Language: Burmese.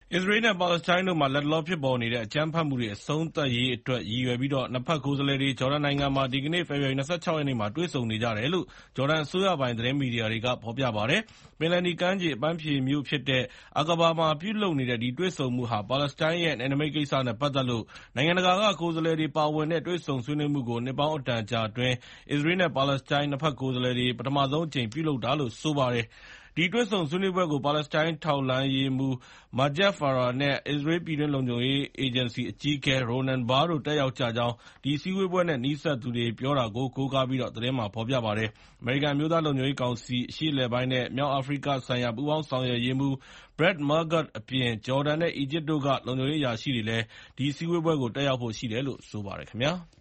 အစ္စရေးနဲ့ ပါလက်စတိုင်းတို့မှာ လတ်တလောဖြစ်ပေါ်နေတဲ့ အကြမ်းဖက်မှုတွေ အဆုံးသတ်ရေးအတွက် ရည်ရွယ်ပြီး နှစ်ဘက်ကိုယ်စားလှယ်တွေ ဂျော်ဒန်နိုင်ငံမှာ ဒီကနေ့ ဖေဖော်ဝါရီ ၂၆ ရက်နေ့မှာ တွေ့ဆုံနေကြတယ်လို့ ဂျော်ဒန်အစိုးရပိုင် သတင်းမီဒီယာတွေက ဖော်ပြပါတယ်။ ပင်လယ်နီကမ်းခြေ အပန်းဖြေမြို့ဖြစ်တဲ့ Aqaba မှာ ပြုလုပ်နေတဲ့ ဒီတွေ့ဆုံမှုဟာ ပါလက်စတိုင်းရဲ့ နယ်နိမိတ်ကိစ္စနဲ့ ပတ်သက်လို့ နိုင်ငံတကာက ကိုယ်စားလှယ်တွေ ပါဝင်တဲ့ တွေ့ဆုံဆွေးနွေးမှုကို နှစ်ပေါင်းအတန်ကြာအတွင်း အစ္စရေးနဲ့ ပါလက်စတိုင်း နှစ်ဘက်ကိုယ်စားလှယ်တွေ ပထမဆုံးအကြိမ် ပြုလုပ်တာလို့ ဆိုပါတယ်။ ဒီတွေ့ဆုံဆွေးနွေးပွဲကို ပါလက်စတိုင်း ထောက်လှမ်းရေးမှူး Majed Farah နဲ့ အစ္စရေး ပြည်တွင်းလုံခြုံရေးအေဂျင်စီ အကြီးအကဲ Ronen Bar တို့ တက်ရောက်ကြကြောင်း ဒီစည်းဝေးပွဲနဲ့ နီးစပ်သူတွေ ပြောတာကို ကိုးကားပြီး သတင်းမှာ ဖော်ပြပါတယ်။ အမေရိကန် အမျိုးသားလုံခြုံရေးကောင်စီ အရှေ့အလယ်ပိုင်းနဲ့ မြောက်အာဖရိကဆိုင်ရာ ပူးပေါင်းဆောင်ရွက်ရေးမှူး Brett Margot အပြင် ဂျော်ဒန်နဲ့ အီဂျစ်တို့က လုံခြုံရေးအရာရှိတွေလည်း ဒီစည်းဝေးပွဲကို တက်ရောက်ဖို့ရှိတယ်လို့ ဆိုပါတယ်ခင်ဗျာ။